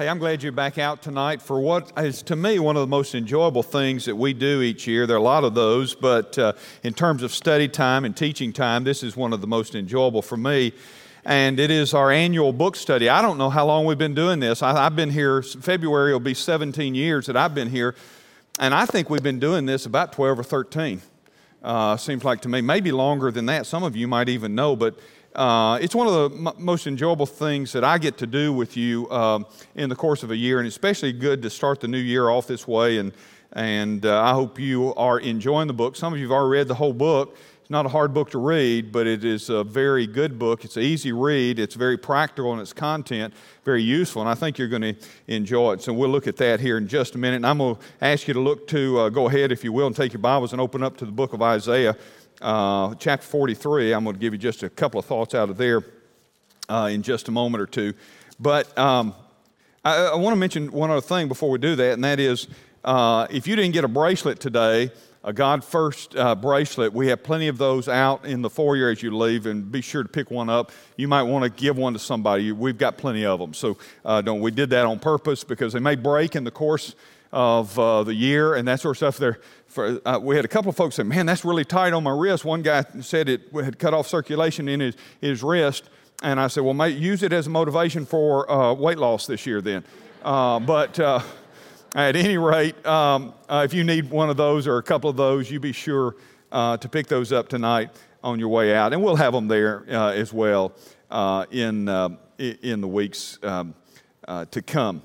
Hey, I'm glad you're back out tonight for what is, to me, one of the most enjoyable things that we do each year. There are a lot of those, but in terms of study time and teaching time, this is one of the most enjoyable for me, and it is our annual book study. I don't know how long we've been doing this. I've been here, February will be 17 years that I've been here, and I think we've been doing this about 12 or 13. Seems like to me, maybe longer than that. Some of you might even know, but it's one of the most enjoyable things that I get to do with you in the course of a year, and especially good to start the new year off this way. And I hope you are enjoying the book. Some of you have already read the whole book. It's not a hard book to read, but it is a very good book. It's an easy read. It's very practical in its content, very useful, and I think you're going to enjoy it. So we'll look at that here in just a minute. And I'm going to ask you to go ahead, if you will, and take your Bibles and open up to the book of Isaiah. Chapter 43, I'm going to give you just a couple of thoughts out of there in just a moment or two. But I want to mention one other thing before we do that, and that is if you didn't get a bracelet today, a God First bracelet, we have plenty of those out in the foyer as you leave, and be sure to pick one up. You might want to give one to somebody. We've got plenty of them. So we did that on purpose because they may break in the course of the year and that sort of stuff. We had a couple of folks say, man, that's really tight on my wrist. One guy said it had cut off circulation in his wrist. And I said, well, use it as a motivation for weight loss this year then. But at any rate, if you need one of those or a couple of those, you be sure to pick those up tonight on your way out. And we'll have them there as well in the weeks to come.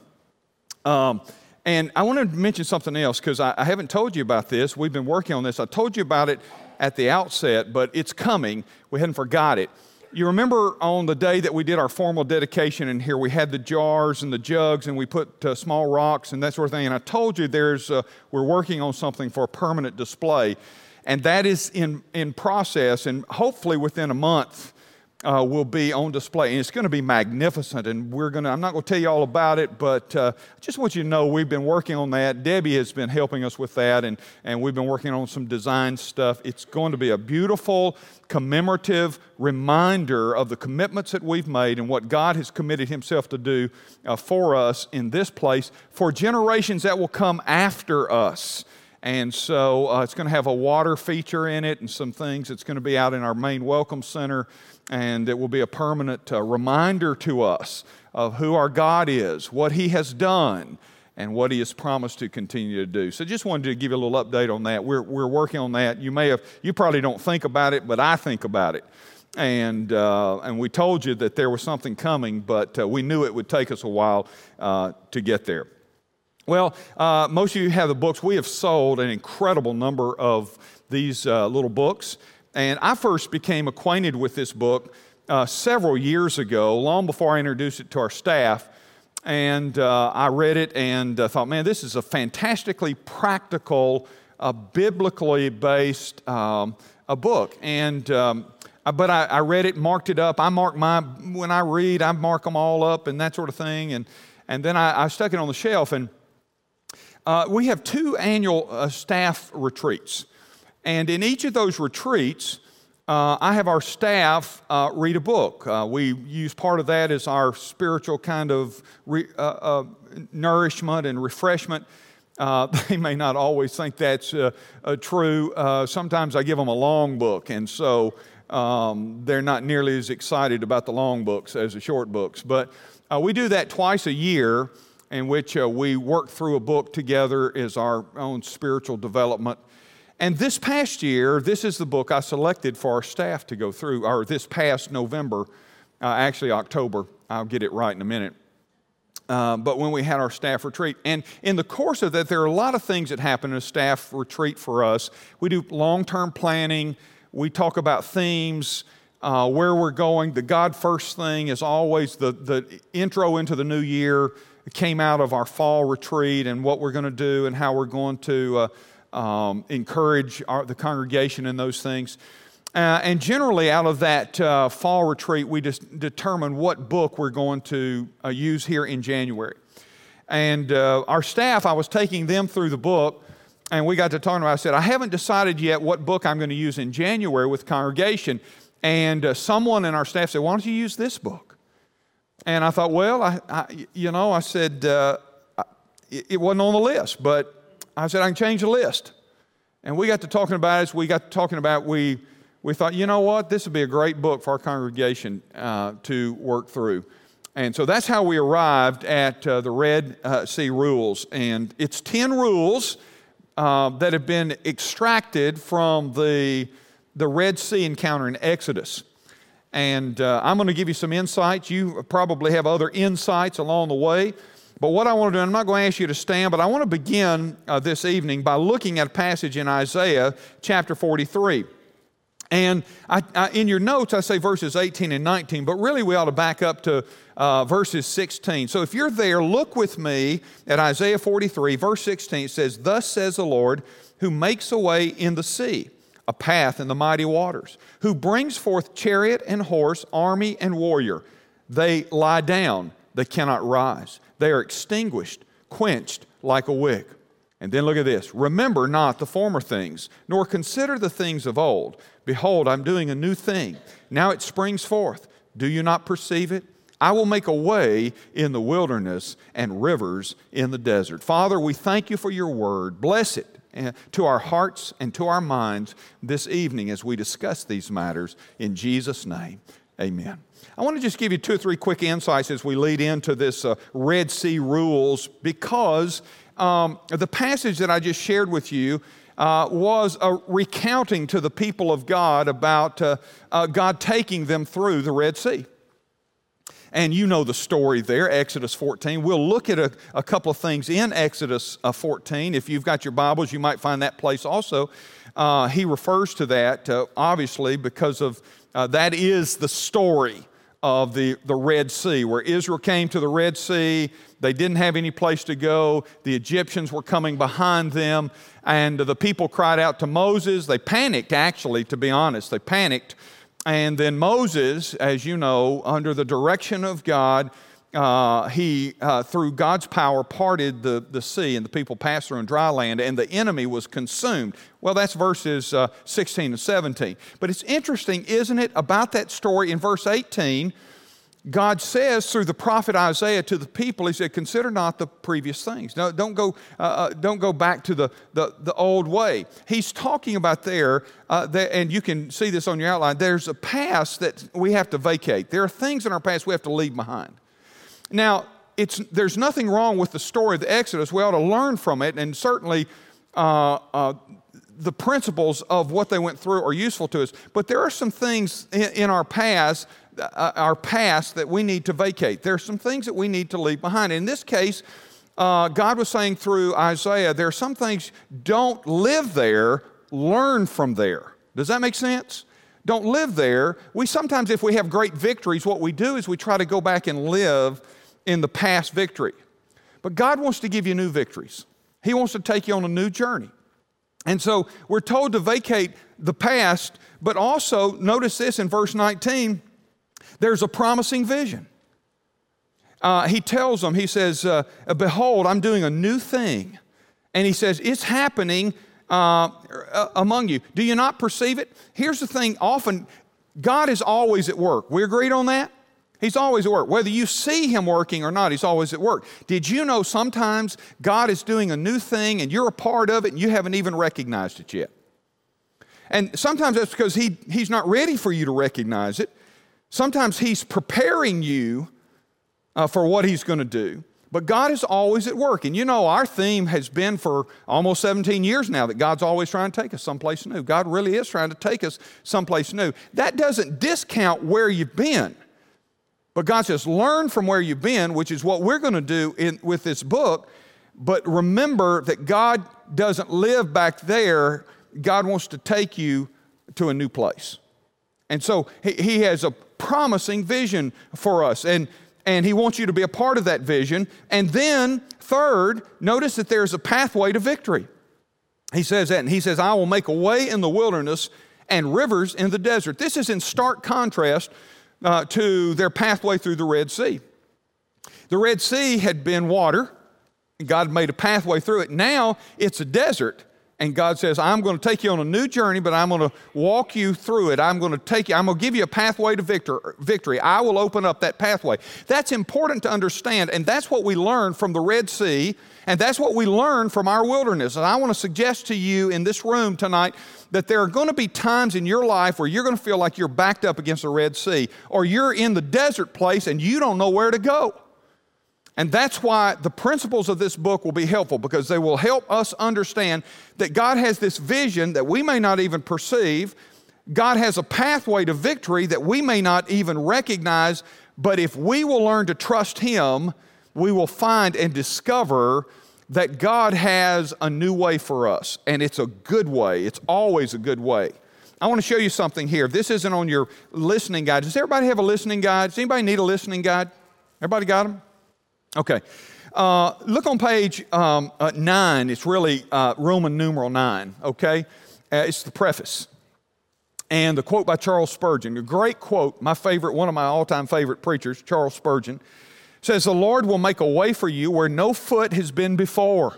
And I want to mention something else because I haven't told you about this. We've been working on this. I told you about it at the outset, but it's coming. We hadn't forgot it. You remember on the day that we did our formal dedication in here, we had the jars and the jugs and we put small rocks and that sort of thing. And I told you we're working on something for a permanent display. And that is in process, and hopefully within a month, will be on display, and it's going to be magnificent, and I'm not going to tell you all about it, but I just want you to know we've been working on that. Debbie has been helping us with that, and we've been working on some design stuff. It's going to be a beautiful, commemorative reminder of the commitments that we've made and what God has committed Himself to do for us in this place for generations that will come after us. And so it's going to have a water feature in it and some things. It's going to be out in our main welcome center, and it will be a permanent reminder to us of who our God is, what He has done, and what He has promised to continue to do. So just wanted to give you a little update on that. We're working on that. You probably don't think about it, but I think about it. And we told you that there was something coming, but we knew it would take us a while to get there. Well, most of you have the books. We have sold an incredible number of these little books. And I first became acquainted with this book several years ago, long before I introduced it to our staff. And I read it and thought, man, this is a fantastically practical, biblically based a book. And but I read it, marked it up. When I read, I mark them all up and that sort of thing. And then I stuck it on the shelf. And we have 2 annual staff retreats. And in each of those retreats, I have our staff read a book. We use part of that as our spiritual kind of nourishment and refreshment. They may not always think that's true. Sometimes I give them a long book, and so they're not nearly as excited about the long books as the short books. But we do that twice a year, in which we work through a book together as our own spiritual development. And this past year, this is the book I selected for our staff to go through, or this past November, actually October. I'll get it right in a minute. But when we had our staff retreat. And in the course of that, there are a lot of things that happen in a staff retreat for us. We do long-term planning. We talk about themes, where we're going. The God First thing is always the intro into the new year. It came out of our fall retreat and what we're going to do and how we're going to encourage the congregation in those things. And generally out of that fall retreat, we just determine what book we're going to use here in January. And our staff, I was taking them through the book, and we got to talking about it. I said, I haven't decided yet what book I'm going to use in January with congregation. And someone in our staff said, why don't you use this book? And I thought, well, I said, it wasn't on the list, but I said, I can change the list. And we got to talking about it. As we got to talking about it, we thought, you know what, this would be a great book for our congregation to work through. And so that's how we arrived at the Red Sea Rules. And it's 10 rules that have been extracted from the Red Sea encounter in Exodus. And I'm going to give you some insights. You probably have other insights along the way. But what I want to do, I'm not going to ask you to stand, but I want to begin this evening by looking at a passage in Isaiah chapter 43. And in your notes, I say verses 18 and 19, but really we ought to back up to verses 16. So if you're there, look with me at Isaiah 43, verse 16. It says, "Thus says the Lord, who makes a way in the sea, a path in the mighty waters, who brings forth chariot and horse, army and warrior. They lie down, they cannot rise. They are extinguished, quenched like a wick." And then look at this. "Remember not the former things, nor consider the things of old. Behold, I'm doing a new thing. Now it springs forth. Do you not perceive it? I will make a way in the wilderness and rivers in the desert." Father, we thank you for your word. Bless it to our hearts and to our minds this evening as we discuss these matters. In Jesus' name, amen. I want to just give you 2 or 3 quick insights as we lead into this Red Sea Rules, because the passage that I just shared with you was a recounting to the people of God about God taking them through the Red Sea. And you know the story there, Exodus 14. We'll look at a couple of things in Exodus 14. If you've got your Bibles, you might find that place also. He refers to that, obviously, because of that is the story of the Red Sea, where Israel came to the Red Sea. They didn't have any place to go. The Egyptians were coming behind them, and the people cried out to Moses. They panicked, actually, to be honest. They panicked. And then Moses, as you know, under the direction of God, he, through God's power, parted the sea, and the people passed through on dry land, and the enemy was consumed. Well, that's verses 16 and 17. But it's interesting, isn't it, about that story in verse 18, God says through the prophet Isaiah to the people, he said, "Consider not the previous things." No, don't go back to the old way. He's talking about there, and you can see this on your outline, there's a past that we have to vacate. There are things in our past we have to leave behind. Now, there's nothing wrong with the story of the Exodus. We ought to learn from it, and certainly the principles of what they went through are useful to us. But there are some things in our past that we need to vacate. There are some things that we need to leave behind. In this case, God was saying through Isaiah, there are some things, don't live there, learn from there. Does that make sense? Don't live there. We sometimes, if we have great victories, what we do is we try to go back and live in the past victory. But God wants to give you new victories. He wants to take you on a new journey. And so we're told to vacate the past, but also, notice this in verse 19, there's a promising vision. He tells them, he says, "Behold, I'm doing a new thing." And he says, it's happening among you. Do you not perceive it? Here's the thing, often, God is always at work. We agreed on that? He's always at work. Whether you see Him working or not, He's always at work. Did you know sometimes God is doing a new thing and you're a part of it and you haven't even recognized it yet? And sometimes that's because He's not ready for you to recognize it. Sometimes He's preparing you for what He's going to do. But God is always at work. And you know, our theme has been for almost 17 years now that God's always trying to take us someplace new. God really is trying to take us someplace new. That doesn't discount where you've been. But God says, learn from where you've been, which is what we're going to do with this book. But remember that God doesn't live back there. God wants to take you to a new place. And so He has a promising vision for us. And He wants you to be a part of that vision. And then, third, notice that there's a pathway to victory. He says that, and He says, "I will make a way in the wilderness and rivers in the desert." This is in stark contrast to their pathway through the Red Sea. The Red Sea had been water. God made a pathway through it. Now it's a desert, And God says, I'm going to take you on a new journey, but I'm going to walk you through it. I'm going to give you a pathway to victory. I will open up that pathway. That's important to understand, and that's what we learn from the Red Sea, and that's what we learn from our wilderness. And I want to suggest to you in this room tonight that there are going to be times in your life where you're going to feel like you're backed up against the Red Sea, or you're in the desert place and you don't know where to go. And that's why the principles of this book will be helpful, because they will help us understand that God has this vision that we may not even perceive. God has a pathway to victory that we may not even recognize, but if we will learn to trust Him, we will find and discover that God has a new way for us, and it's a good way. It's always a good way. I want to show you something here. This isn't on your listening guide. Does everybody have a listening guide? Does anybody need a listening guide? Everybody got them? Okay. Look on page 9. It's really Roman numeral 9, okay? It's the preface. And the quote by Charles Spurgeon, a great quote, my favorite, one of my all-time favorite preachers, Charles Spurgeon, says, "The Lord will make a way for you where no foot has been before.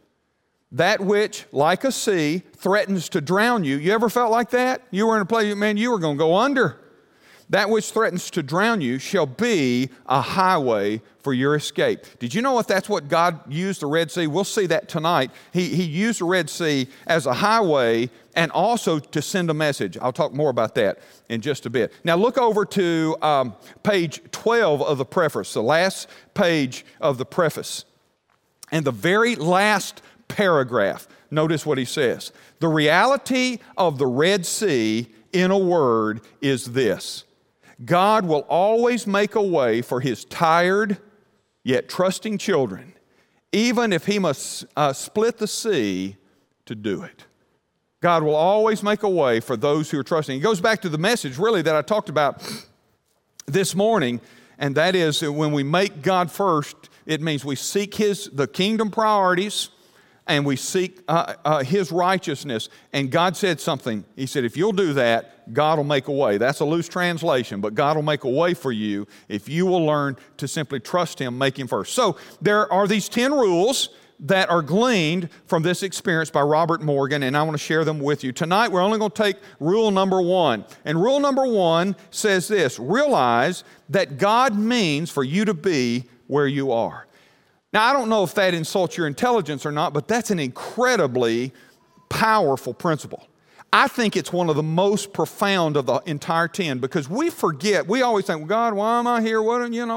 That which, like a sea, threatens to drown you." You ever felt like that? You were in a place, man, you were going to go under. "That which threatens to drown you shall be a highway for your escape." Did you know if that's what God used the Red Sea? We'll see that tonight. He used the Red Sea as a highway and also to send a message. I'll talk more about that in just a bit. Now look over to page 12 of the preface, the last page of the preface. And the very last paragraph, notice what he says. The reality of the Red Sea, in a word, is this: God will always make a way for His tired yet trusting children, even if He must split the sea to do it. God will always make a way for those who are trusting. It goes back to the message, really, that I talked about this morning, and that is that when we make God first, it means we seek the kingdom priorities, and we seek His righteousness. And God said something. He said, if you'll do that, God will make a way. That's a loose translation, but God will make a way for you if you will learn to simply trust Him, make Him first. So there are these 10 rules that are gleaned from this experience by Robert Morgan, and I want to share them with you. Tonight, we're only going to take rule number 1. And rule number 1 says this: realize that God means for you to be where you are. Now, I don't know if that insults your intelligence or not, but that's an incredibly powerful principle. I think it's one of the most profound of the entire 10, because we forget. We always think, well, God, why am I here?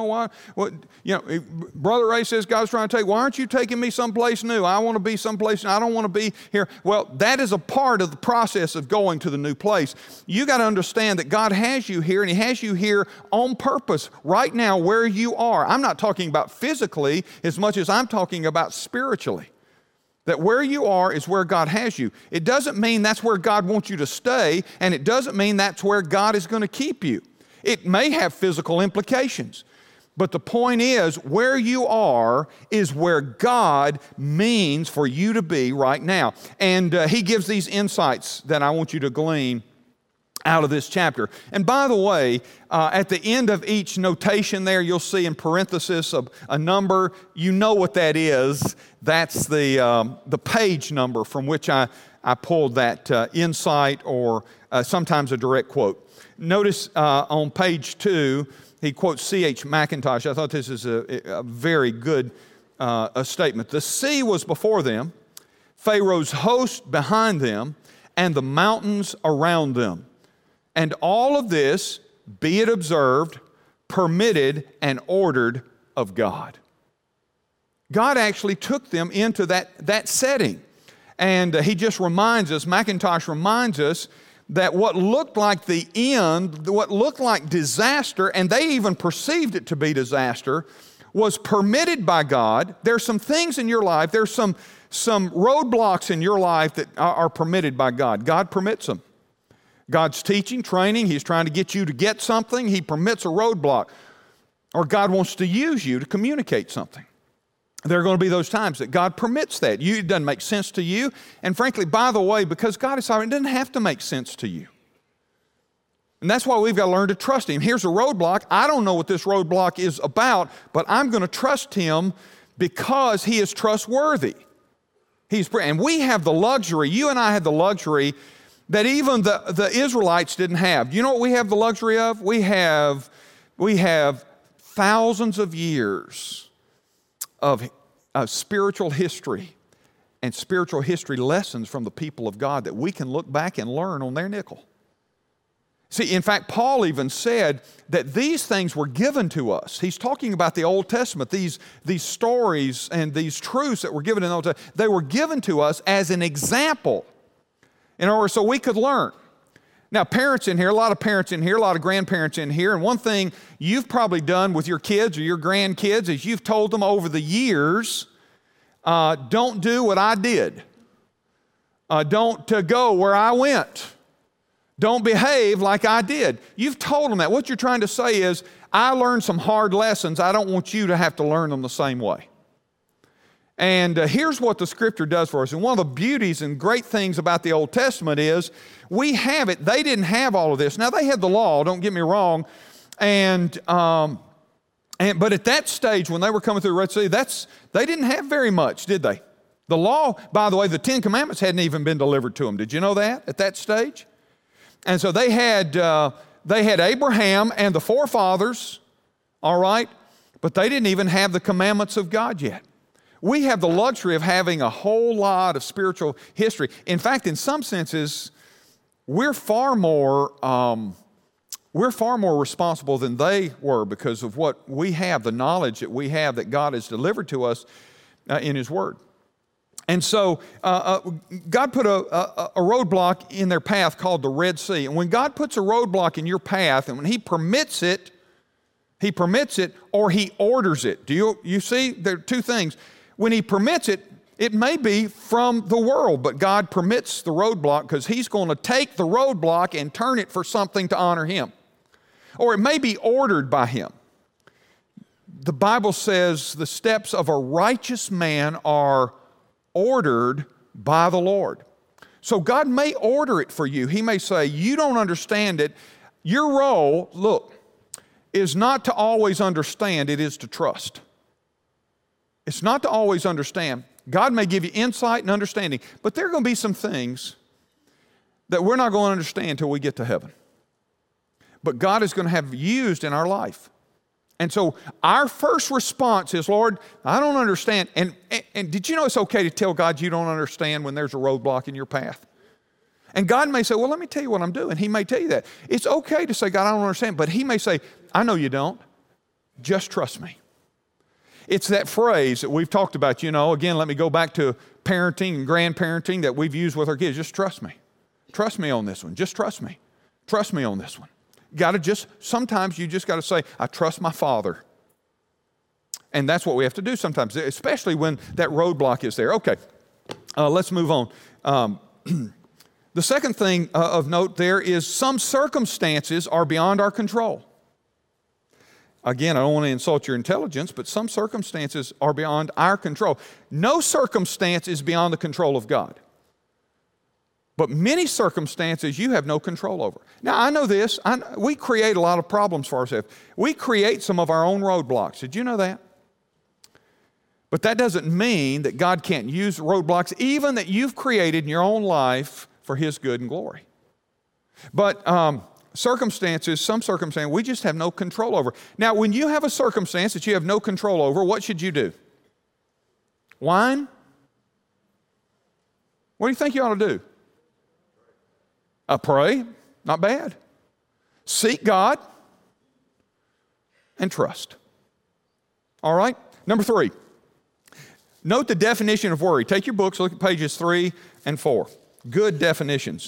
Brother Ray says God's trying to take. Why aren't you taking me someplace new? I want to be someplace new. I don't want to be here. Well, that is a part of the process of going to the new place. You got to understand that God has you here, and He has you here on purpose right now where you are. I'm not talking about physically as much as I'm talking about spiritually. That where you are is where God has you. It doesn't mean that's where God wants you to stay, and it doesn't mean that's where God is going to keep you. It may have physical implications, but the point is, where you are is where God means for you to be right now. And He gives these insights that I want you to glean out of this chapter. And by the way, at the end of each notation there, you'll see in parenthesis a number. You know what that is. That's the page number from which I pulled that insight, or sometimes a direct quote. Notice on page 2, he quotes C.H. Mackintosh. I thought this is a very good statement. "The sea was before them, Pharaoh's host behind them, and the mountains around them. And all of this, be it observed, permitted and ordered of God." God actually took them into that setting. And he just reminds us, Mackintosh reminds us, that what looked like the end, what looked like disaster, and they even perceived it to be disaster, was permitted by God. There's some things in your life, there's some roadblocks in your life that are permitted by God. God permits them. God's teaching, training, He's trying to get you to get something, He permits a roadblock. Or God wants to use you to communicate something. There are going to be those times that God permits that. It doesn't make sense to you. And frankly, by the way, because God is sovereign, it doesn't have to make sense to you. And that's why we've got to learn to trust Him. Here's a roadblock. I don't know what this roadblock is about, but I'm going to trust Him because He is trustworthy. And we have the luxury, you and I have the luxury that even the Israelites didn't have. Do you know what we have the luxury of? We have thousands of years of spiritual history and spiritual history lessons from the people of God that we can look back and learn on their nickel. See, in fact, Paul even said that these things were given to us. He's talking about the Old Testament, these stories and these truths that were given in the Old Testament. They were given to us as an example, in order so we could learn. Now, parents in here, a lot of parents in here, a lot of grandparents in here, and one thing you've probably done with your kids or your grandkids is you've told them over the years, don't do what I did. Don't go where I went. Don't behave like I did. You've told them that. What you're trying to say is, I learned some hard lessons. I don't want you to have to learn them the same way. And here's what the Scripture does for us. And one of the beauties and great things about the Old Testament is we have it. They didn't have all of this. Now, they had the law, don't get me wrong. But at that stage, when they were coming through the Red Sea, they didn't have very much, did they? The law, by the way, the Ten Commandments hadn't even been delivered to them. Did you know that at that stage? And so they had Abraham and the forefathers, all right, but they didn't even have the commandments of God yet. We have the luxury of having a whole lot of spiritual history. In fact, in some senses, we're far more responsible than they were because of what we have, the knowledge that we have that God has delivered to us in His Word. And so God put a roadblock in their path called the Red Sea. And when God puts a roadblock in your path, and when He permits it or He orders it. Do you see? There are two things. When He permits it, it may be from the world, but God permits the roadblock because He's going to take the roadblock and turn it for something to honor Him. Or it may be ordered by Him. The Bible says the steps of a righteous man are ordered by the Lord. So God may order it for you. He may say, you don't understand it. Your role, look, is not to always understand, it is to trust. It's not to always understand. God may give you insight and understanding, but there are going to be some things that we're not going to understand until we get to heaven. But God is going to have used in our life. And so our first response is, Lord, I don't understand. And did you know it's okay to tell God you don't understand when there's a roadblock in your path? And God may say, well, let me tell you what I'm doing. He may tell you that. It's okay to say, God, I don't understand. But He may say, I know you don't. Just trust me. It's that phrase that we've talked about, again, let me go back to parenting and grandparenting that we've used with our kids. Just trust me. Trust me on this one. Just trust me. Trust me on this one. Sometimes you just got to say, I trust my Father. And that's what we have to do sometimes, especially when that roadblock is there. Okay, let's move on. The second thing of note there is some circumstances are beyond our control. Again, I don't want to insult your intelligence, but some circumstances are beyond our control. No circumstance is beyond the control of God. But many circumstances you have no control over. Now, I know this. We create a lot of problems for ourselves. We create some of our own roadblocks. Did you know that? But that doesn't mean that God can't use roadblocks, even that you've created in your own life for His good and glory. But some circumstances, we just have no control over. Now, when you have a circumstance that you have no control over, what should you do? Whine? What do you think you ought to do? Pray, not bad. Seek God and trust. All right? Number 3, note the definition of worry. Take your books, look at pages 3 and 4. Good definitions.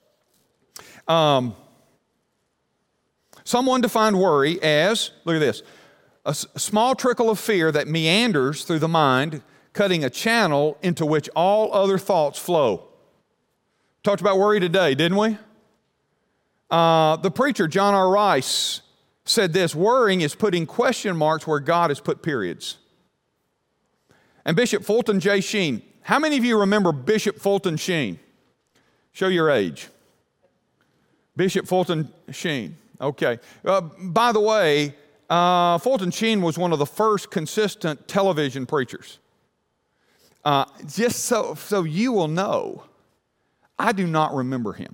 Someone defined worry as, look at this, a small trickle of fear that meanders through the mind, cutting a channel into which all other thoughts flow. Talked about worry today, didn't we? The preacher, John R. Rice, said this: worrying is putting question marks where God has put periods. And Bishop Fulton J. Sheen. How many of you remember Bishop Fulton Sheen? Show your age. Bishop Fulton Sheen. Okay. By the way, Fulton Sheen was one of the first consistent television preachers. Just so you will know, I do not remember him.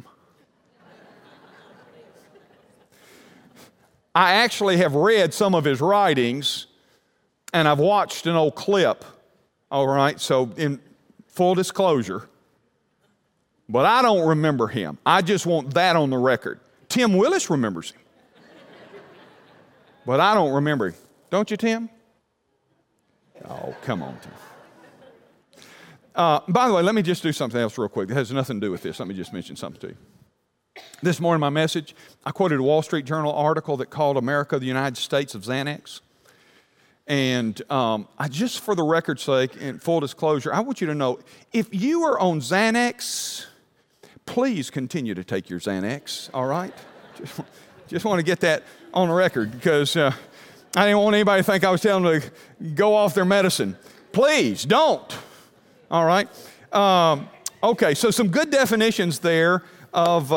I actually have read some of his writings, and I've watched an old clip, all right? So in full disclosure, but I don't remember him. I just want that on the record. Tim Willis remembers him, but I don't remember him. Don't you, Tim? Oh, come on, Tim. By the way, let me just do something else real quick. It has nothing to do with this. Let me just mention something to you. This morning, my message, I quoted a Wall Street Journal article that called America the United States of Xanax. And I just for the record's sake, and full disclosure, I want you to know, if you are on Xanax, please continue to take your Xanax, all right? Just want to get that on the record, because I didn't want anybody to think I was telling them to go off their medicine. Please don't, all right? Okay, so some good definitions there of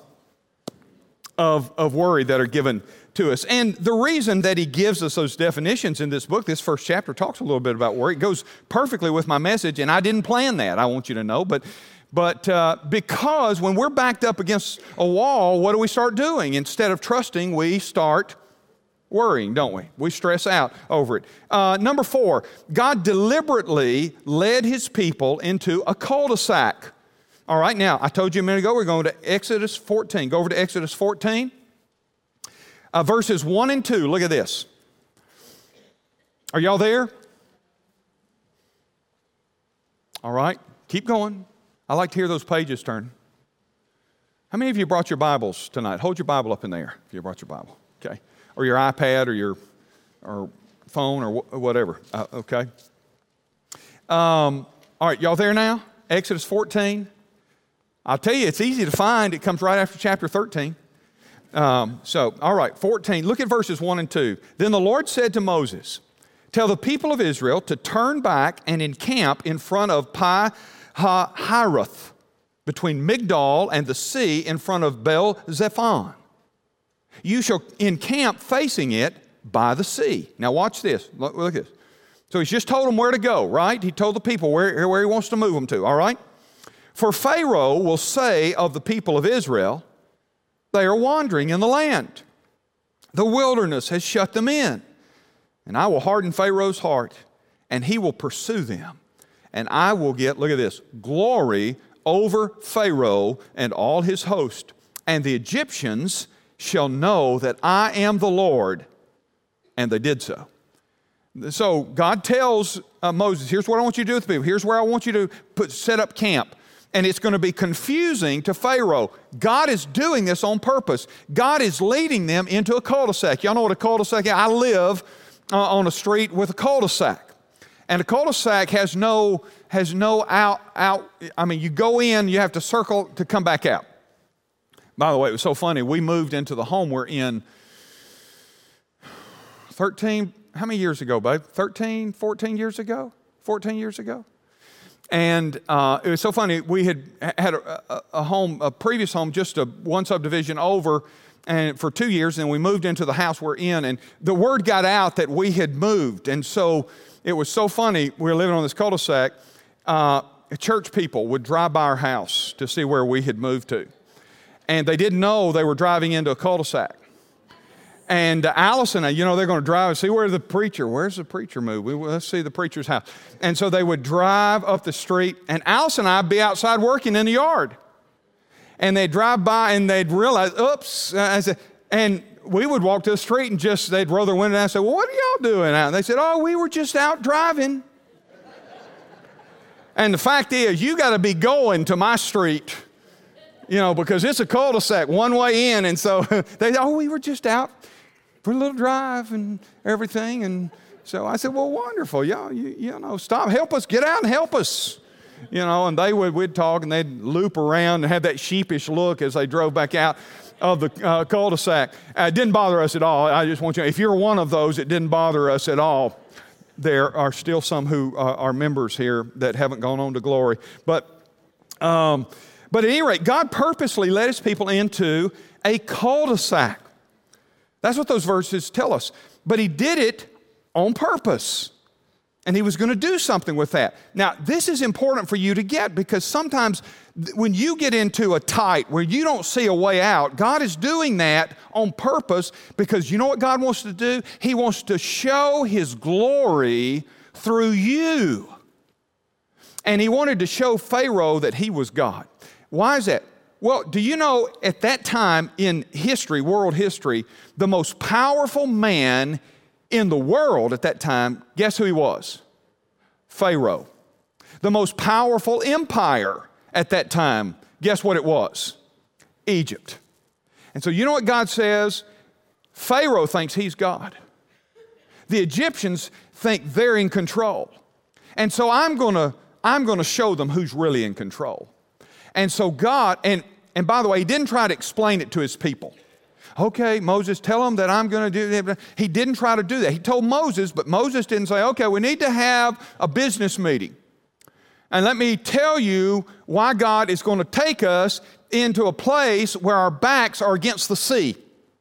worry that are given to us. And the reason that he gives us those definitions in this book, this first chapter talks a little bit about worry. It goes perfectly with my message, and I didn't plan that, I want you to know. But because when we're backed up against a wall, what do we start doing? Instead of trusting, we start worrying, don't we? We stress out over it. Number 4, God deliberately led his people into a cul-de-sac. All right, now, I told you a minute ago, we're going to Exodus 14. Go over to Exodus 14. Verses 1 and 2, look at this. Are y'all there? All right, keep going. I like to hear those pages turn. How many of you brought your Bibles tonight? Hold your Bible up in there if you brought your Bible, okay? Or your iPad or your phone or whatever, okay? All right, y'all there now? Exodus 14. I'll tell you, it's easy to find. It comes right after chapter 13. All right, 14. Look at verses 1 and 2. Then the Lord said to Moses, tell the people of Israel to turn back and encamp in front of Pi-hahiroth, between Migdol and the sea, in front of Baal-zephon. You shall encamp facing it by the sea. Now watch this. Look at this. So he's just told them where to go, right? He told the people where he wants to move them to, all right? For Pharaoh will say of the people of Israel, they are wandering in the land. The wilderness has shut them in. And I will harden Pharaoh's heart, and he will pursue them. And I will get, look at this, glory over Pharaoh and all his host. And the Egyptians shall know that I am the Lord. And they did so. So God tells Moses, here's what I want you to do with the people. Here's where I want you to set up camp. And it's going to be confusing to Pharaoh. God is doing this on purpose. God is leading them into a cul-de-sac. Y'all know what a cul-de-sac is? I live on a street with a cul-de-sac. And a cul-de-sac has no out. I mean, you go in, you have to circle to come back out. By the way, it was so funny. We moved into the home we're in 13, how many years ago, babe? 13, 14 years ago? 14 years ago? And it was so funny. We had a previous home, just one subdivision over, and for 2 years, and we moved into the house we're in, and the word got out that we had moved. And so it was so funny. We were living on this cul-de-sac. Church people would drive by our house to see where we had moved to. And they didn't know they were driving into a cul-de-sac. And Allison, they're going to drive and see where's the preacher moved? Let's see the preacher's house. And so they would drive up the street, and Allison and I'd be outside working in the yard. And they'd drive by and they'd realize, oops. And we would walk to the street and they'd roll their window down and say, well, what are y'all doing out? And they said, oh, we were just out driving. And the fact is, you got to be going to my street, because it's a cul-de-sac, one way in. And so we were just out for a little drive and everything. And so I said, well, wonderful. Y'all, stop, help us, get out and help us. And we'd talk, and they'd loop around and have that sheepish look as they drove back out of the cul-de-sac. It didn't bother us at all. I just want you to know, if you're one of those, it didn't bother us at all. There are still some who are members here that haven't gone on to glory. But at any rate, God purposely led his people into a cul-de-sac. That's what those verses tell us. But he did it on purpose. And he was going to do something with that. Now, this is important for you to get, because sometimes when you get into a tight where you don't see a way out, God is doing that on purpose, because you know what God wants to do? He wants to show His glory through you. And He wanted to show Pharaoh that he was God. Why is that? Well, do you know at that time in history, world history, the most powerful man in the world at that time, guess who he was? Pharaoh. The most powerful empire at that time, guess what it was? Egypt. And so you know what God says? Pharaoh thinks he's God. The Egyptians think they're in control. And so I'm going to show them who's really in control. And so God, and by the way, He didn't try to explain it to His people. Okay, Moses, tell them that I'm going to do that. He didn't try to do that. He told Moses, but Moses didn't say, okay, we need to have a business meeting. And let me tell you why God is going to take us into a place where our backs are against the sea.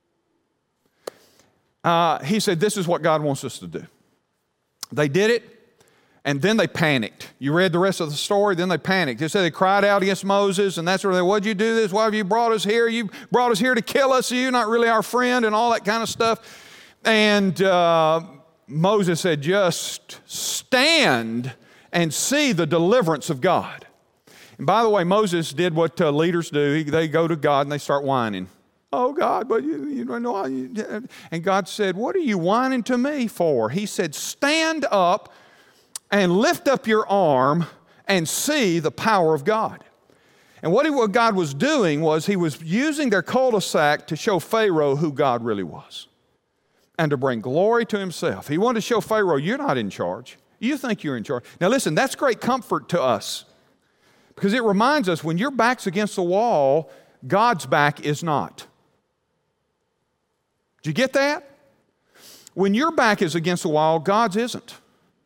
He said, this is what God wants us to do. They did it, and then they panicked. You read the rest of the story, then they panicked. They said they cried out against Moses, and that's where what'd you do this? Why have you brought us here? You brought us here to kill us. You're not really our friend, and all that kind of stuff. And Moses said, just stand and see the deliverance of God. And by the way, Moses did what leaders do. They go to God and they start whining. Oh, God, but you don't know. And God said, what are you whining to me for? He said, stand up and lift up your arm and see the power of God. And what God was doing was He was using their cul-de-sac to show Pharaoh who God really was and to bring glory to Himself. He wanted to show Pharaoh, you're not in charge. You think you're in charge. Now listen, that's great comfort to us, because it reminds us when your back's against the wall, God's back is not. Did you get that? When your back is against the wall, God's isn't.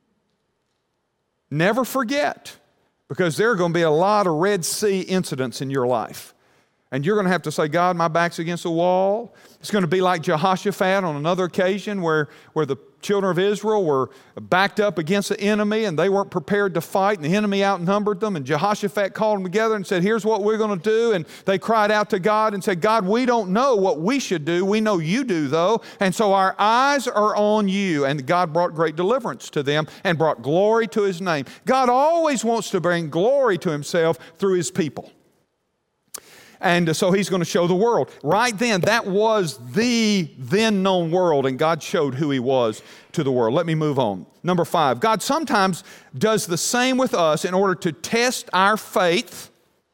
Never forget, because there are going to be a lot of Red Sea incidents in your life. And you're going to have to say, God, my back's against the wall. It's going to be like Jehoshaphat on another occasion where the children of Israel were backed up against the enemy and they weren't prepared to fight, and the enemy outnumbered them, and Jehoshaphat called them together and said, here's what we're going to do. And they cried out to God and said, God, we don't know what we should do. We know you do, though. And so our eyes are on you. And God brought great deliverance to them and brought glory to His name. God always wants to bring glory to Himself through His people. And so He's going to show the world. Right then, that was the then known world, and God showed who He was to the world. Let me move on. Number 5, God sometimes does the same with us in order to test our faith,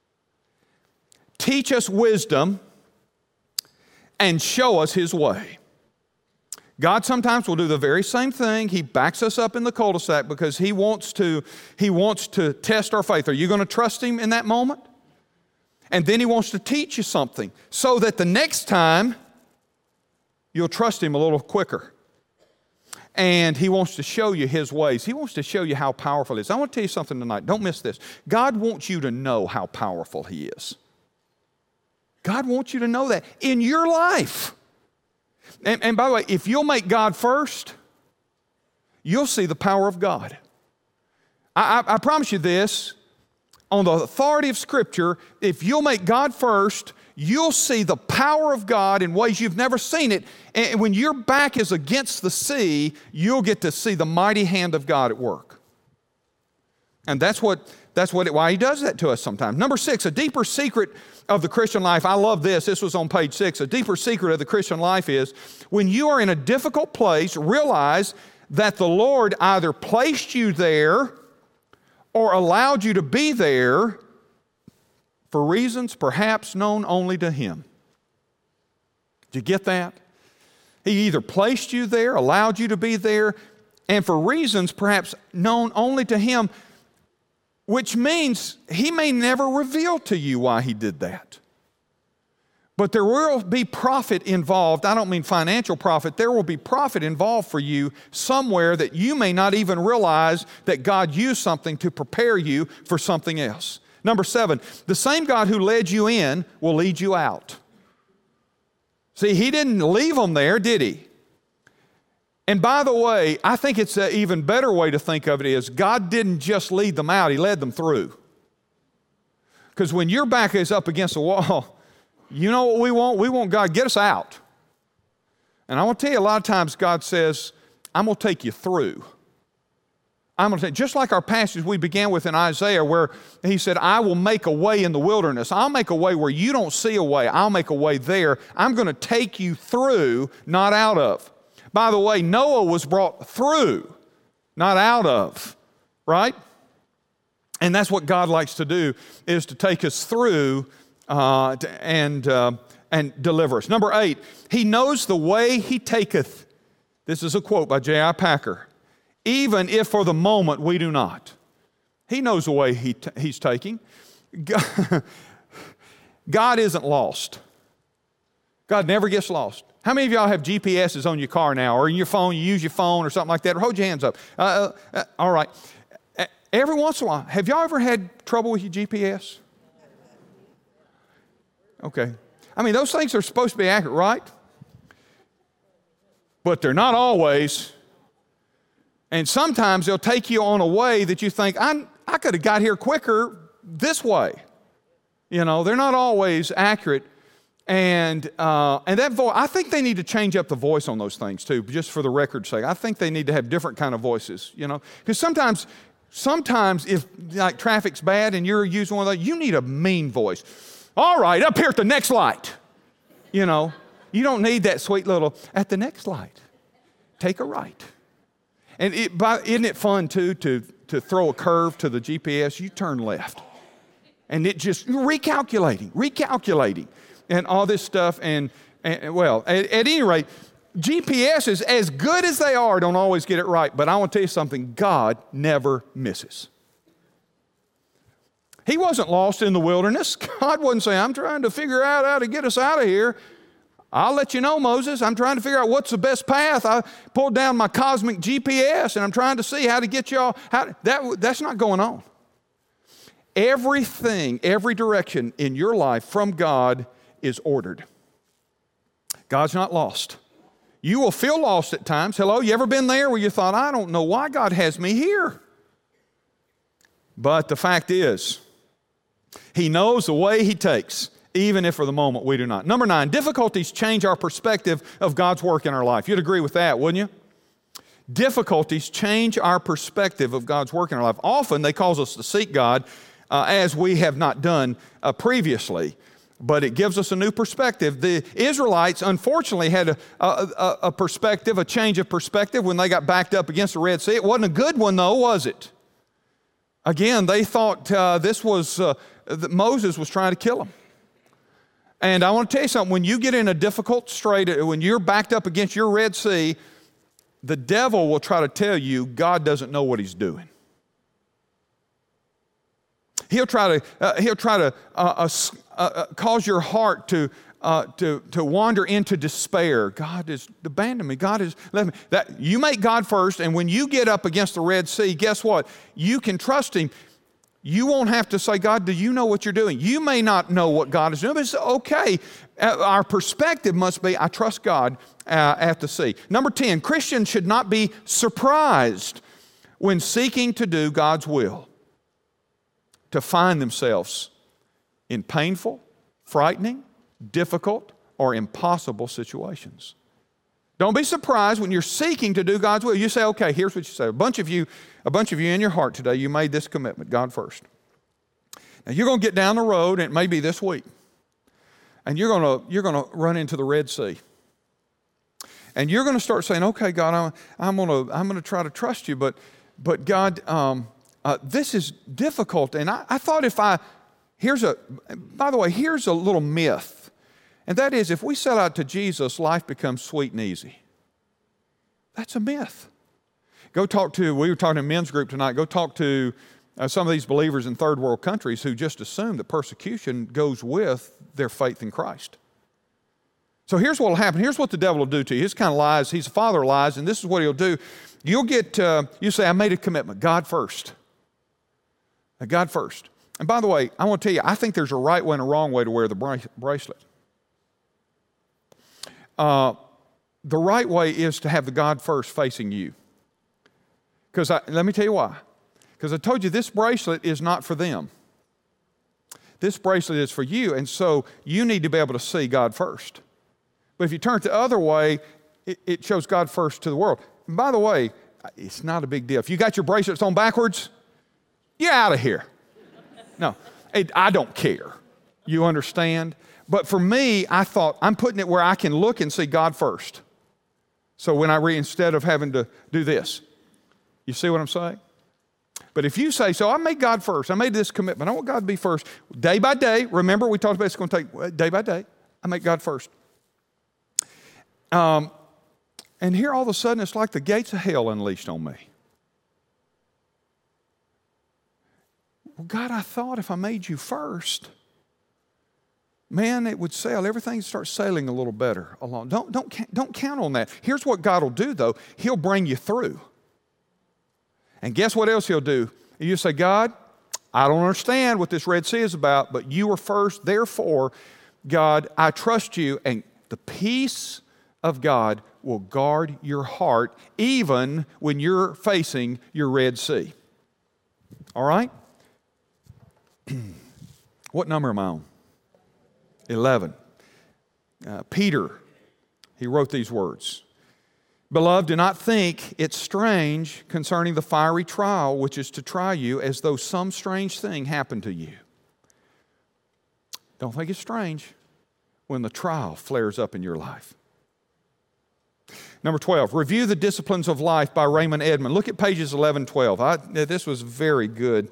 teach us wisdom, and show us His way. God sometimes will do the very same thing. He backs us up in the cul-de-sac because He wants to test our faith. Are you going to trust Him in that moment? And then He wants to teach you something so that the next time you'll trust Him a little quicker. And He wants to show you His ways. He wants to show you how powerful He is. I want to tell you something tonight. Don't miss this. God wants you to know how powerful He is. God wants you to know that in your life. And by the way, if you'll make God first, you'll see the power of God. I promise you this. On the authority of Scripture, if you'll make God first, you'll see the power of God in ways you've never seen it. And when your back is against the sea, you'll get to see the mighty hand of God at work. And that's why He does that to us sometimes. Number 6, a deeper secret of the Christian life. I love this. This was on page 6. A deeper secret of the Christian life is when you are in a difficult place, realize that the Lord either placed you there or allowed you to be there for reasons perhaps known only to Him. Did you get that? He either placed you there, allowed you to be there, and for reasons perhaps known only to Him, which means He may never reveal to you why He did that. But there will be profit involved. I don't mean financial profit. There will be profit involved for you somewhere that you may not even realize that God used something to prepare you for something else. Number 7, the same God who led you in will lead you out. See, He didn't leave them there, did He? And by the way, I think it's an even better way to think of it is God didn't just lead them out, He led them through. Because when your back is up against the wall, you know what we want? We want God, get us out. And I want to tell you, a lot of times God says, I'm going to take you through. I'm going to take, just like our passage we began with in Isaiah where He said, I will make a way in the wilderness. I'll make a way where you don't see a way. I'll make a way there. I'm going to take you through, not out of. By the way, Noah was brought through, not out of, right? And that's what God likes to do, is to take us through and deliver us. Number 8, He knows the way He taketh. This is a quote by J.I. Packer. Even if for the moment we do not. He knows the way He's taking. God isn't lost. God never gets lost. How many of y'all have GPSs on your car now, or in your phone, you use your phone or something like that? Or hold your hands up. All right. Every once in a while, have y'all ever had trouble with your GPS? Okay. I mean, those things are supposed to be accurate, right? But they're not always. And sometimes they'll take you on a way that you think, I could have got here quicker this way. You know, they're not always accurate. And that voice, I think they need to change up the voice on those things too, just for the record's sake. I think they need to have different kind of voices, you know. Because sometimes if like traffic's bad and you're using one of those, you need a mean voice. All right, up here at the next light. You know, you don't need that sweet little, at the next light, take a right. And isn't it fun too to throw a curve to the GPS? You turn left. And it just, recalculating. And all this stuff, and well, at any rate, GPSs, as good as they are, don't always get it right. But I want to tell you something, God never misses. He wasn't lost in the wilderness. God wasn't saying, I'm trying to figure out how to get us out of here. I'll let you know, Moses. I'm trying to figure out what's the best path. I pulled down my cosmic GPS, and I'm trying to see how to get y'all. That's not going on. Everything, every direction in your life from God is ordered. God's not lost. You will feel lost at times. Hello, you ever been there where you thought, I don't know why God has me here? But the fact is, He knows the way He takes, even if for the moment we do not. Number 9, difficulties change our perspective of God's work in our life. You'd agree with that, wouldn't you? Difficulties change our perspective of God's work in our life. Often they cause us to seek God as we have not done previously. But it gives us a new perspective. The Israelites, unfortunately, had a perspective, a change of perspective when they got backed up against the Red Sea. It wasn't a good one, though, was it? Again, they thought this was, that Moses was trying to kill them. And I want to tell you something. When you get in a difficult strait, when you're backed up against your Red Sea, the devil will try to tell you God doesn't know what He's doing. He'll try to cause your heart to wander into despair. God has abandoned me. God has left me. That you make God first, and when you get up against the Red Sea, guess what? You can trust Him. You won't have to say, God, do you know what you're doing? You may not know what God is doing, but it's okay. Our perspective must be, I trust God at the sea. Number 10, Christians should not be surprised when seeking to do God's will, to find themselves in painful, frightening, difficult, or impossible situations. Don't be surprised when you're seeking to do God's will. You say, okay, here's what you say. A bunch of you in your heart today, you made this commitment, God first. Now you're going to get down the road, and it may be this week, and you're going to run into the Red Sea. And you're going to start saying, okay, God, I'm going to try to trust you, but God, this is difficult. And I thought by the way, here's a little myth. And that is, if we sell out to Jesus, life becomes sweet and easy. That's a myth. We were talking to a men's group tonight, go talk to some of these believers in third world countries who just assume that persecution goes with their faith in Christ. So here's what will happen. Here's what the devil will do to you. His kind of lies, he's a father of lies, and this is what he'll do. You say, I made a commitment, God first. God first. And by the way, I want to tell you, I think there's a right way and a wrong way to wear the bracelet. the right way is to have the God first facing you. Because let me tell you why. Because I told you this bracelet is not for them. This bracelet is for you, and so you need to be able to see God first. But if you turn it the other way, it shows God first to the world. And by the way, it's not a big deal. If you got your bracelets on backwards, you're out of here. No, I don't care. You understand? But for me, I thought, I'm putting it where I can look and see God first. So when I read, instead of having to do this, you see what I'm saying? But if you say, so I made God first, I made this commitment, I want God to be first, day by day, remember we talked about it's going to take day by day, I make God first. And here all of a sudden it's like the gates of hell unleashed on me. Well, God, I thought if I made you first, man, it would sail. Everything starts sailing a little better along. Don't count on that. Here's what God will do, though. He'll bring you through. And guess what else He'll do? You say, God, I don't understand what this Red Sea is about, but you were first. Therefore, God, I trust you. And the peace of God will guard your heart even when you're facing your Red Sea. All right? What number am I on? 11. Peter, he wrote these words. Beloved, do not think it strange concerning the fiery trial which is to try you as though some strange thing happened to you. Don't think it's strange when the trial flares up in your life. Number 12, Review the Disciplines of Life by Raymond Edman. Look at pages 11, 12. This was very good.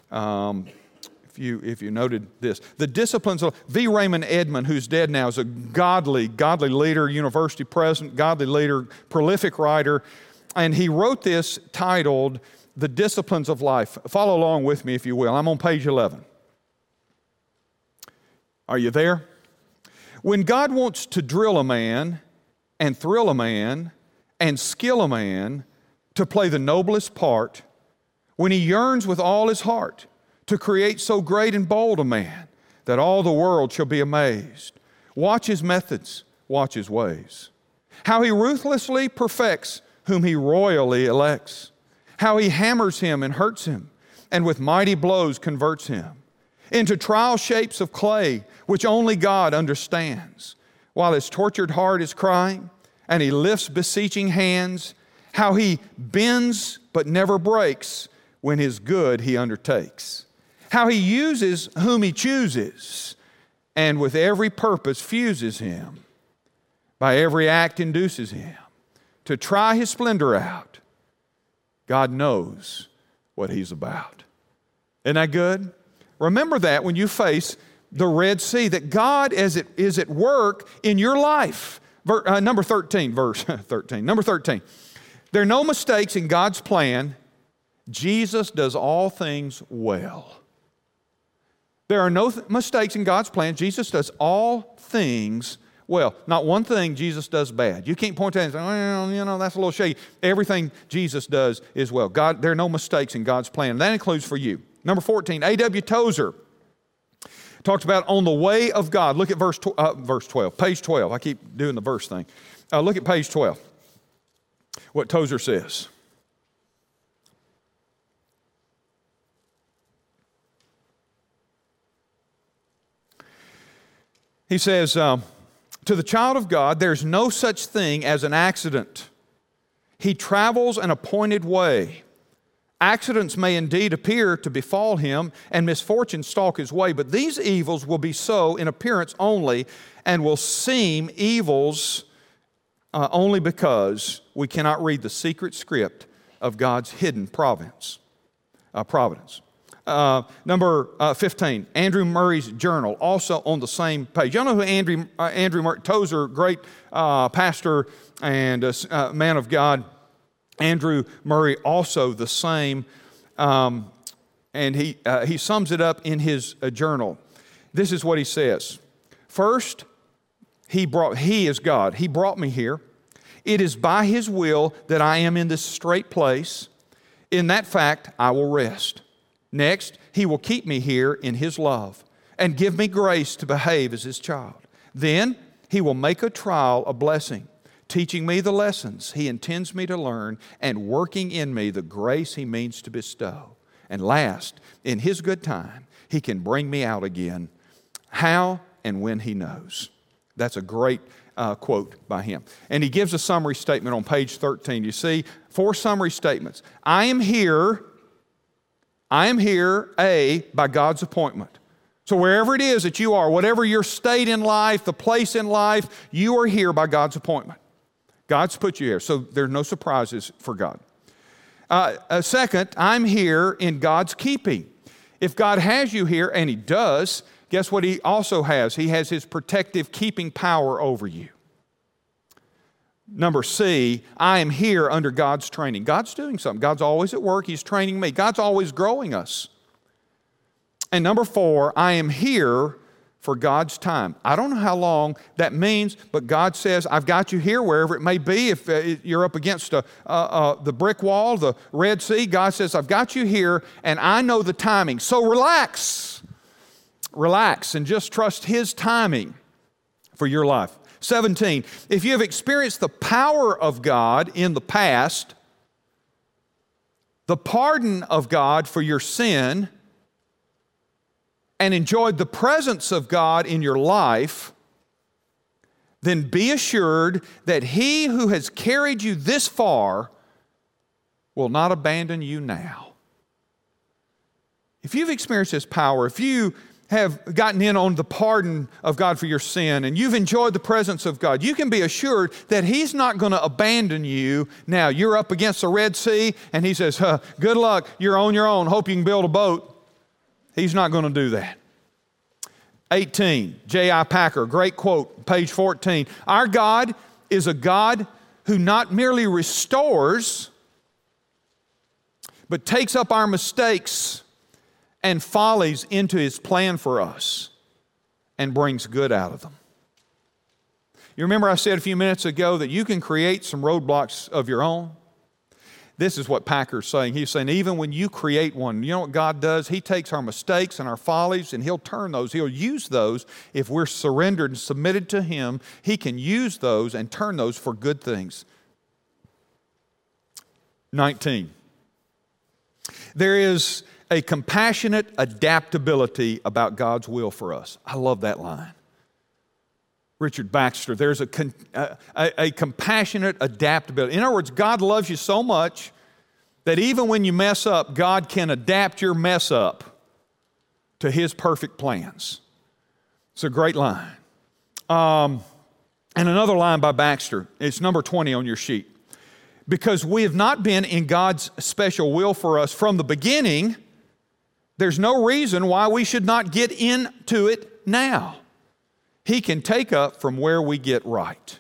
If you noted this. The Disciplines of V. Raymond Edman, who's dead now, is a godly leader, university president, godly leader, prolific writer, and he wrote this titled, The Disciplines of Life. Follow along with me if you will. I'm on page 11. Are you there? When God wants to drill a man and thrill a man and skill a man to play the noblest part, when He yearns with all His heart to create so great and bold a man that all the world shall be amazed. Watch His methods, watch His ways. How He ruthlessly perfects whom He royally elects. How He hammers him and hurts him, and with mighty blows converts him into trial shapes of clay, which only God understands. While his tortured heart is crying, and he lifts beseeching hands, how He bends but never breaks when His good He undertakes. How He uses whom He chooses, and with every purpose fuses him, by every act induces him to try His splendor out. God knows what He's about. Isn't that good? Remember that when you face the Red Sea, that God is at work in your life. Number 13, verse 13. Number 13. There are no mistakes in God's plan. Jesus does all things well. There are no mistakes in God's plan. Jesus does all things well. Not one thing Jesus does bad. You can't point to that and say, well, that's a little shady. Everything Jesus does is well. God, there are no mistakes in God's plan. And that includes for you. Number 14, A.W. Tozer talks about on the way of God. Look at verse 12, page 12. I keep doing the verse thing. Look at page 12, what Tozer says. He says, to the child of God, there's no such thing as an accident. He travels an appointed way. Accidents may indeed appear to befall him, and misfortune stalk his way, but these evils will be so in appearance only, and will seem evils only because we cannot read the secret script of God's hidden providence. Number 15, Andrew Murray's journal, also on the same page. Y'all know who Andrew Murray, Tozer, great pastor and man of God. Andrew Murray, also the same, and he sums it up in his journal. This is what he says. First, He is God. He brought me here. It is by His will that I am in this straight place. In that fact, I will rest. Next, He will keep me here in His love and give me grace to behave as His child. Then, He will make a trial a blessing, teaching me the lessons He intends me to learn and working in me the grace He means to bestow. And last, in His good time, He can bring me out again. How and when He knows. That's a great quote by him. And he gives a summary statement on page 13. You see, 4 summary statements. I am here, A, by God's appointment. So wherever it is that you are, whatever your state in life, the place in life, you are here by God's appointment. God's put you here, so there's no surprises for God. Second, I'm here in God's keeping. If God has you here, and He does, guess what He also has? He has His protective keeping power over you. Number C, I am here under God's training. God's doing something. God's always at work. He's training me. God's always growing us. And number 4, I am here for God's time. I don't know how long that means, but God says, I've got you here wherever it may be. If you're up against the brick wall, the Red Sea, God says, I've got you here, and I know the timing. So relax. Relax and just trust His timing for your life. 17, if you have experienced the power of God in the past, the pardon of God for your sin, and enjoyed the presence of God in your life, then be assured that He who has carried you this far will not abandon you now. If you've experienced His power, if you have gotten in on the pardon of God for your sin, and you've enjoyed the presence of God, you can be assured that He's not going to abandon you now. You're up against the Red Sea, and He says, good luck, you're on your own, hope you can build a boat. He's not going to do that. 18, J.I. Packer, great quote, page 14. Our God is a God who not merely restores, but takes up our mistakes and follies into His plan for us and brings good out of them. You remember I said a few minutes ago that you can create some roadblocks of your own? This is what Packer's saying. He's saying even when you create one, you know what God does? He takes our mistakes and our follies and He'll turn those. He'll use those. If we're surrendered and submitted to Him, He can use those and turn those for good things. 19. There is a compassionate adaptability about God's will for us. I love that line. Richard Baxter, there's a compassionate adaptability. In other words, God loves you so much that even when you mess up, God can adapt your mess up to His perfect plans. It's a great line. And another line by Baxter, it's number 20 on your sheet. Because we have not been in God's special will for us from the beginning, there's no reason why we should not get into it now. He can take up from where we get right.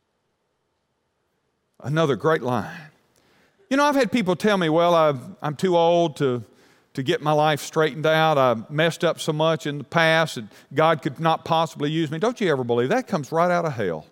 Another great line. You know, I've had people tell me, well, I'm too old to get my life straightened out. I messed up so much in the past and God could not possibly use me. Don't you ever believe that? Comes right out of hell.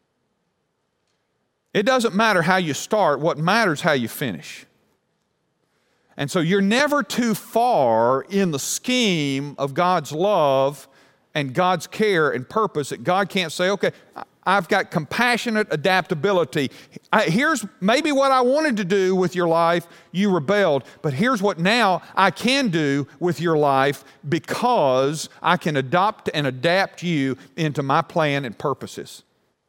It doesn't matter how you start. What matters is how you finish. And so you're never too far in the scheme of God's love and God's care and purpose that God can't say, okay, I've got compassionate adaptability. Here's maybe what I wanted to do with your life, you rebelled, but here's what now I can do with your life because I can adopt and adapt you into my plan and purposes.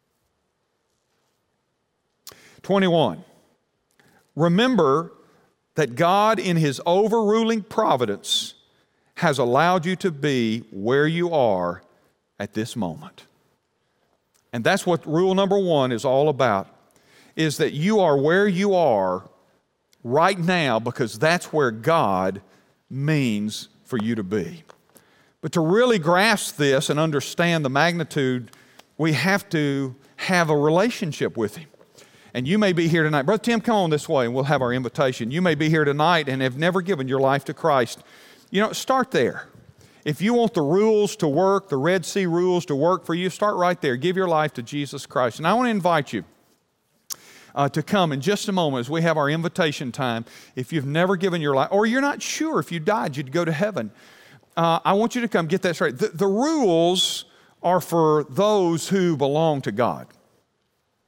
21. Remember that God in His overruling providence has allowed you to be where you are at this moment. And that's what rule number 1 is all about, is that you are where you are right now because that's where God means for you to be. But to really grasp this and understand the magnitude, we have to have a relationship with Him. And you may be here tonight. Brother Tim, come on this way and we'll have our invitation. You may be here tonight and have never given your life to Christ. You know, start there. If you want the rules to work, the Red Sea rules to work for you, start right there. Give your life to Jesus Christ. And I want to invite you to come in just a moment as we have our invitation time. If you've never given your life, or you're not sure if you died, you'd go to heaven. I want you to come get that straight. The rules are for those who belong to God.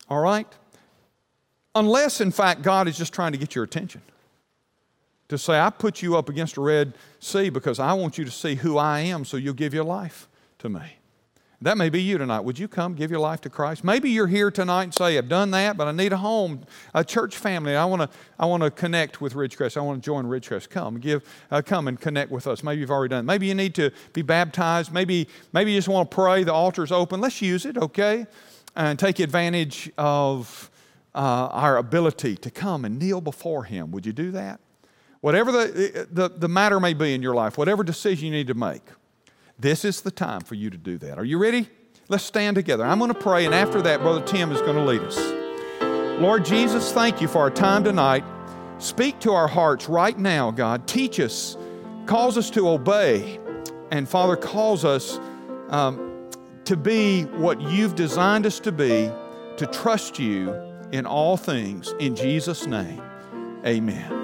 All right? Unless, in fact, God is just trying to get your attention. To say, I put you up against a Red Sea because I want you to see who I am so you'll give your life to me. That may be you tonight. Would you come give your life to Christ? Maybe you're here tonight and say, I've done that, but I need a home, a church family. I want to connect with Ridgecrest. I want to join Ridgecrest. Come and connect with us. Maybe you've already done it. Maybe you need to be baptized. Maybe you just want to pray. The altar's open. Let's use it, okay? And take advantage of our ability to come and kneel before Him. Would you do that? Whatever the matter may be in your life, whatever decision you need to make, this is the time for you to do that. Are you ready? Let's stand together. I'm going to pray, and after that, Brother Tim is going to lead us. Lord Jesus, thank you for our time tonight. Speak to our hearts right now, God. Teach us, cause us to obey, and Father, cause us to be what you've designed us to be, to trust you in all things. In Jesus' name, amen.